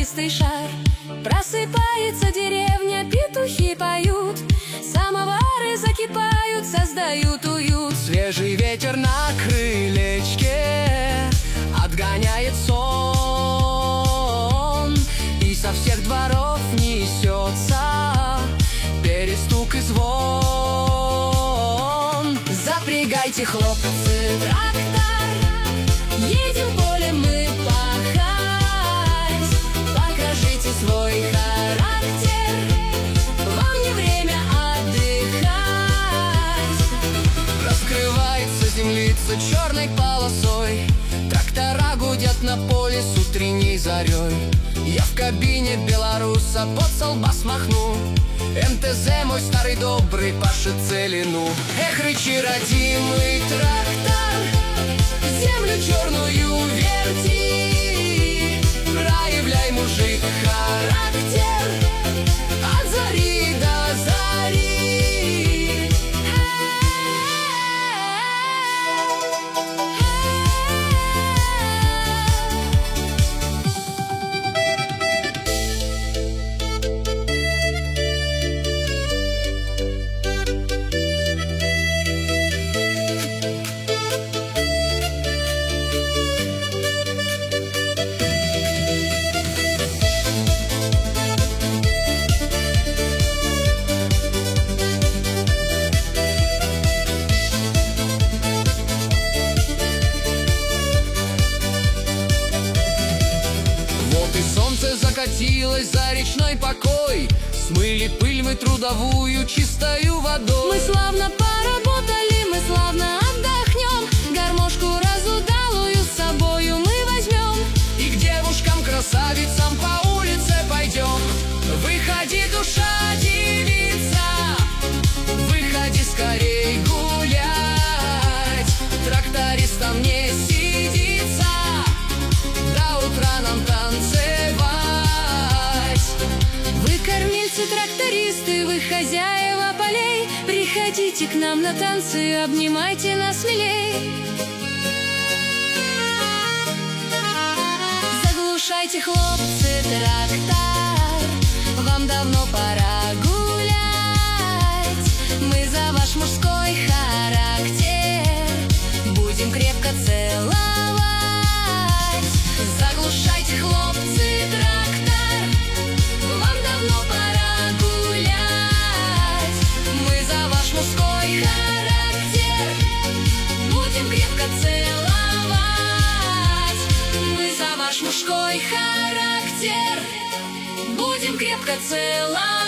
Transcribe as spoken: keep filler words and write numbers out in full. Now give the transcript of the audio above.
чистый шар. Просыпается деревня, петухи поют, самовары закипают, создают уют. Свежий ветер на крылечке отгоняет сон, и со всех дворов несется перестук и звон. Запрягайте, хлопцы, трактор, едем полем мы пахать. Покажите свой характер, вам не время отдыхать. Раскрывается землица черной полосой, трактора гудят на поле с утренней зарей. Я в кабине белоруса под со лба смахну, эм тэ зэ мой старый добрый пашет целину. Эх, рычи, родимый трактор, землю черную верти, проявляй, мужик, характер от зари до зари. Солнце закатилось за речной покой, смыли пыль мы трудовую чистою водой. Мы славно поработали, мы славно отдохнем, гармошку разудалую с собою мы возьмем. И к девушкам, красавицам по улице пойдем. Выходи, душа, девица, выходи скорей гулять, трактористам не сидится, до утра нам танцевать. Кормильцы, трактористы, вы хозяева полей, приходите к нам на танцы, обнимайте нас смелей. Заглушайте, хлопцы, трактор, вам давно пора гулять. Мы за ваш мужской характер будем крепко целовать. Заглушайте, хлопцы, трактор, вам давно пора гулять. Мы за ваш мужской характер будем крепко целовать. Мы за ваш мужской характер будем крепко целовать.